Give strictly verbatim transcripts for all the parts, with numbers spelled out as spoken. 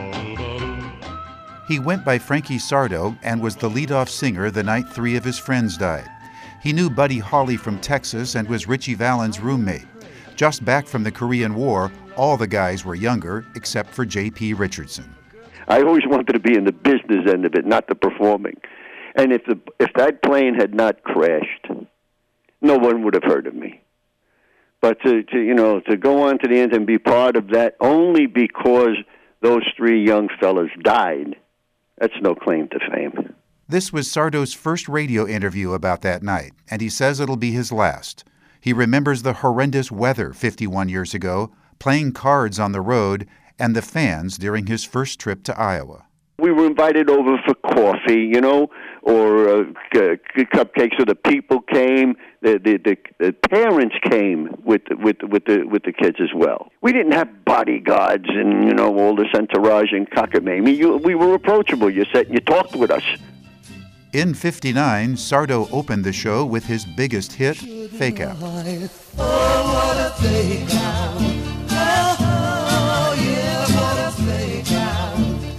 He went by Frankie Sardo and was the leadoff singer the night three of his friends died. He knew Buddy Holly from Texas and was Ritchie Valens' roommate. Just back from the Korean War, all the guys were younger except for J P Richardson. I always wanted to be in the business end of it, not the performing. And if the if that plane had not crashed, no one would have heard of me. But to, to you know to go on to the end and be part of that only because those three young fellas died, that's no claim to fame. This was Sardo's first radio interview about that night, and he says it'll be his last. He remembers the horrendous weather fifty-one years ago, playing cards on the road, and the fans during his first trip to Iowa. We were invited over for coffee, you know, or uh, c- cupcakes. So the people came, the the, the, the parents came with the, with the, with the with the kids as well. We didn't have bodyguards and you know all this entourage and cockamamie. You, we were approachable. You sat and you talked with us. In fifty-nine, Sardo opened the show with his biggest hit, Fake Out. Oh, what a fake out. Oh, yeah, what a fake out.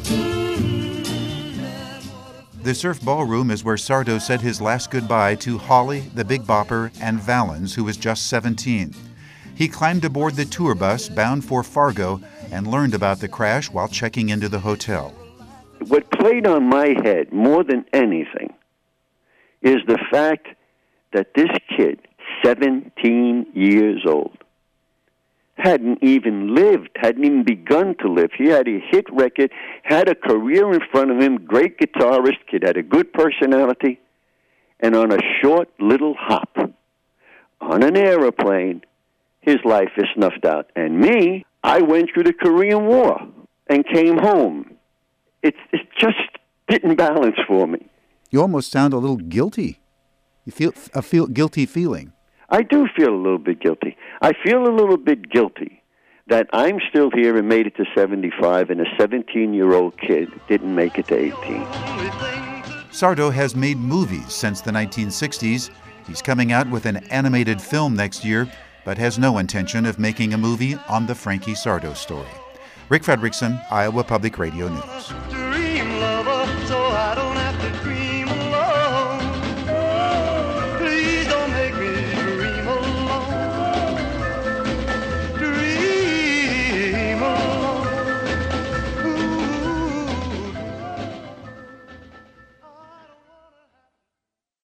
The Surf Ballroom is where Sardo said his last goodbye to Holly, the Big Bopper, and Valens, who was just seventeen. He climbed aboard the tour bus bound for Fargo and learned about the crash while checking into the hotel. What played on my head more than anything is the fact that this kid, seventeen years old, hadn't even lived, hadn't even begun to live. He had a hit record, had a career in front of him, great guitarist, kid had a good personality, and on a short little hop, on an airplane, his life is snuffed out. And me, I went through the Korean War and came home. It, it just didn't balance for me. You almost sound a little guilty. You feel a feel guilty feeling. I do feel a little bit guilty. I feel a little bit guilty that I'm still here and made it to seventy-five, and a seventeen-year-old kid didn't make it to eighteen. Sardo has made movies since the nineteen sixties. He's coming out with an animated film next year, but has no intention of making a movie on the Frankie Sardo story. Rick Fredrickson, Iowa Public Radio News.